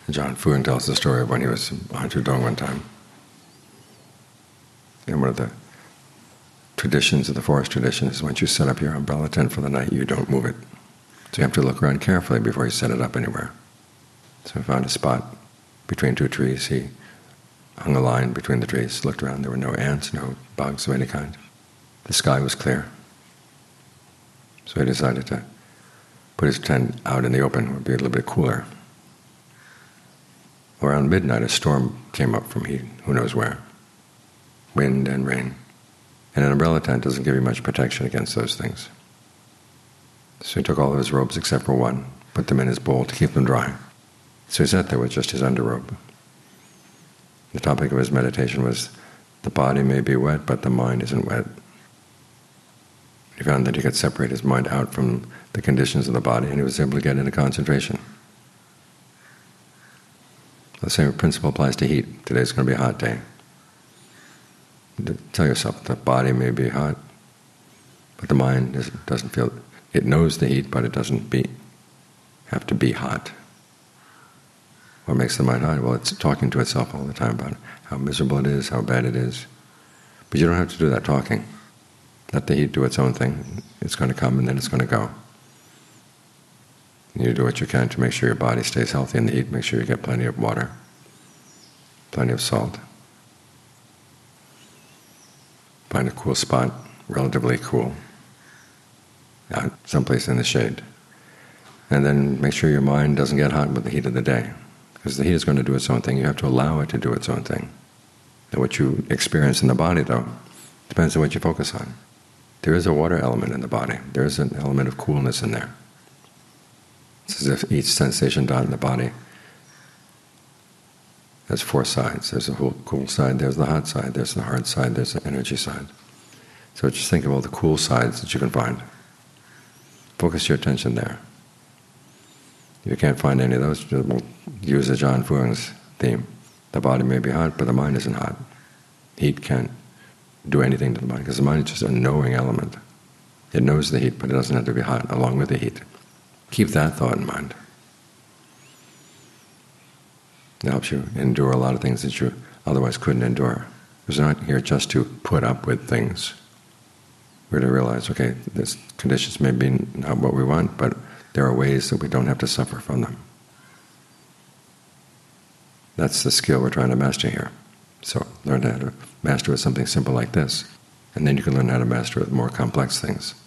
John Fuang tells the story of when he was in Hantudong one time. And one of the traditions of the forest tradition is once you set up your umbrella tent for the night, you don't move it. So you have to look around carefully before you set it up anywhere. So he found a spot between two trees. He hung a line between the trees, looked around. There were no ants, no bugs of any kind. The sky was clear. So he decided to put his tent out in the open. It would be a little bit cooler. Around midnight, a storm came up from who knows where. Wind and rain. And an umbrella tent doesn't give you much protection against those things. So he took all of his robes except for one, put them in his bowl to keep them dry. So he sat there with just his underrobe. The topic of his meditation was, the body may be wet, but the mind isn't wet. He found that he could separate his mind out from the conditions of the body, and he was able to get into concentration. The same principle applies to heat. Today's going to be a hot day. Tell yourself the body may be hot, but the mind doesn't feel it. It knows the heat, but it doesn't have to be hot. What makes the mind hot? Well, it's talking to itself all the time about how miserable it is, how bad it is. But you don't have to do that talking. Let the heat do its own thing. It's going to come and then it's going to go. You do what you can to make sure your body stays healthy in the heat. Make sure you get plenty of water, plenty of salt. Find a cool spot, relatively cool, out someplace in the shade. And then make sure your mind doesn't get hot with the heat of the day. Because the heat is going to do its own thing. You have to allow it to do its own thing. And what you experience in the body, though, depends on what you focus on. There is a water element in the body. There is an element of coolness in there. It's as if each sensation dot in the body has four sides. There's a cool side, there's the hot side, there's the hard side, there's the energy side. So just think of all the cool sides that you can find. Focus your attention there. If you can't find any of those, use the John Fuang's theme. The body may be hot, but the mind isn't hot. Heat can't do anything to the mind, because the mind is just a knowing element. It knows the heat, but it doesn't have to be hot along with the heat. Keep that thought in mind. It helps you endure a lot of things that you otherwise couldn't endure. Because we're not here just to put up with things. We're to realize, okay, these conditions may be not what we want, but there are ways that we don't have to suffer from them. That's the skill we're trying to master here. So learn how to master with something simple like this, and then you can learn how to master with more complex things.